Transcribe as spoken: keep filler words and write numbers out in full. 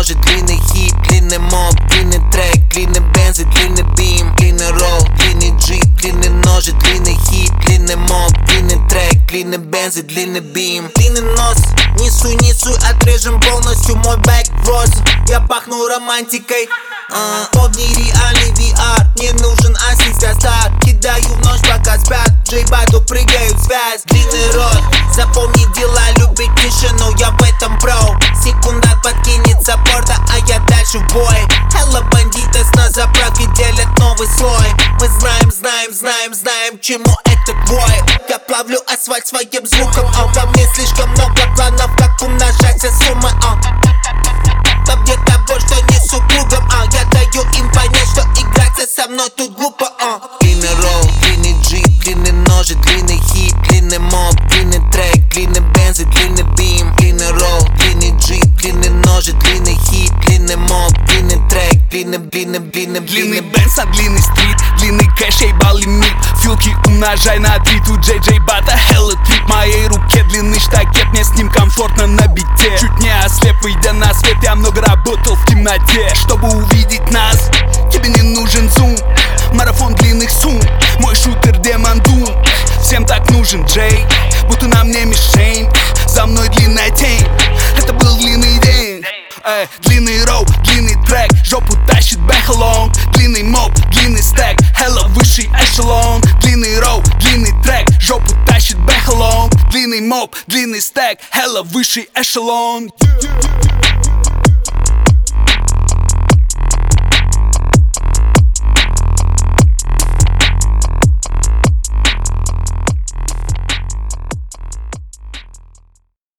ножи, длинный хит, длинный моп, длинный трек, длинный бензин, длинный бим, длинный ролл, длинный джип, длинный ножи, длинный хит, длинный моп, длинный трек, длинный бензин, длинный бим, длинный нос. Несу, несу, отрежем полностью мой бэк в роз. Я пахну романтикой. Uh, Помни реальный ви ар, не нужен ассистент. Кидаю в ночь, пока спят. Джейбату прыгают в связь. Длинный рот, запомни дела, любит тишину, я в этом про. Секунда подкинется порта, а я дальше в бой. Hello, бандиты с нас заправки делят новый слой. Мы знаем, знаем, знаем, знаем, чему этот бой. Я плавлю асфальт своим звуком, а во мне слишком много планов, как умножать все суммы, а. Во мне того, что не супругом, а. Я даю им понять, что играться со мной тут глупо, а. Длинный ролл, длинный джип, длинный ножи, длинный хит, длинный моп, длинный трек, длинный бензин, длинный бим, длинный ролл, длинный джип, длинный ножи, длинный хит, длинный моп, длинный трек, длинный, длинный, длинный, длинный бенз, а длинный стрит, длинный кэш, ебал лимит. Филки умножай на три, тут Джей Джей Бата, hella трип. В моей руке длинный штакет, мне с ним комфортно на бите. Чуть не ослеп, выйдя на свет, я много работал в темноте. Чтобы увидеть нас, тебе не нужен зум. Марафон длинных сумм, мой шутер Демон Дум. Всем так нужен Джей, будто на мне мишень. За мной длинная тень, это был длинный день. Эй, длинный роу, длинный трек, жопу тащит бэхалон. Длинный моп, длинный стэк, hella высший эшелон. Длинный роу, длинный трек, жопу тащит бэхалон. Длинный моп, длинный стэк, hella высший эшелон.